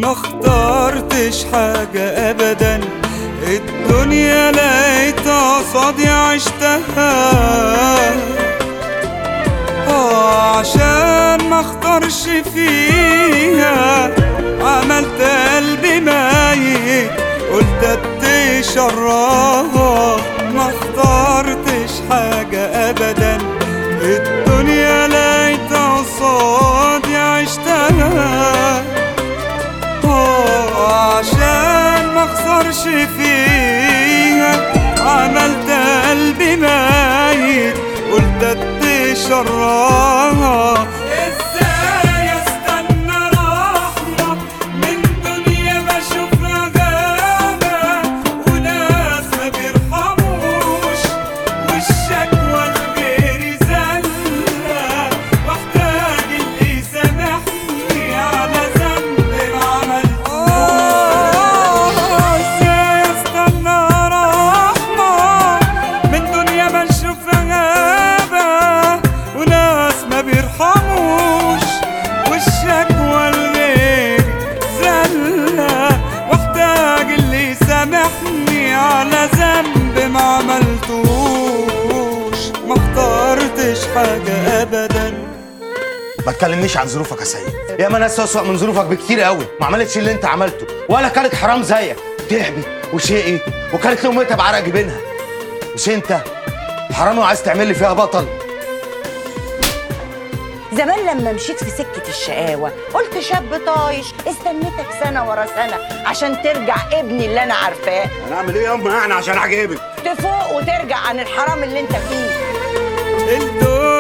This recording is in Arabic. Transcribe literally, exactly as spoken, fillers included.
ما اخترتش حاجة ابدا، الدنيا لقيتها قصادي عشتها. اه عشان ما اختارش فيها عملت قلبي ميت، قلت ادي شراها. ما اخترتش حاجة ابدا، الدنيا لقيتها قصادي عشتها. اه عشان ما اخسرش فيها عملت قلبي ميت، قلت ادي شراها. ازاي استنى رحمة من دنيا بشوفها غابة وناس ما بيرحموش، والشكوى لغيري زلة، واحتاج اللي يسامحني على ذنب ما عملتوش. ازاي استنى رحمة من دنيا بشوفها غابة وناس ما بيرحموش، والشكوى لغيري زلة، واحتاج اللي يسامحني على ذنب ما عملتوش. ما اخترتش حاجة ابدا. ما تكلمنيش عن ظروفك يا سيد، ياما ناس اسوأ من ظروفك بكتير قوي ما عملتش اللي انت عملته، ولا كانت حرام زيك تعبت وشقي وكانت لقمتها بعرق جبينها. مش انت حرامي وعايز تعمل لي فيها بطل؟ زمان لما مشيت في سكة الشقاوة قلت شاب طايش، استنيتك سنة ورا سنة عشان ترجع ابني اللي أنا عارفاه. هنعمل ايه يا امي يعني عشان اعجبك؟ تفوق وترجع عن الحرام اللي انت فيه. الدنيا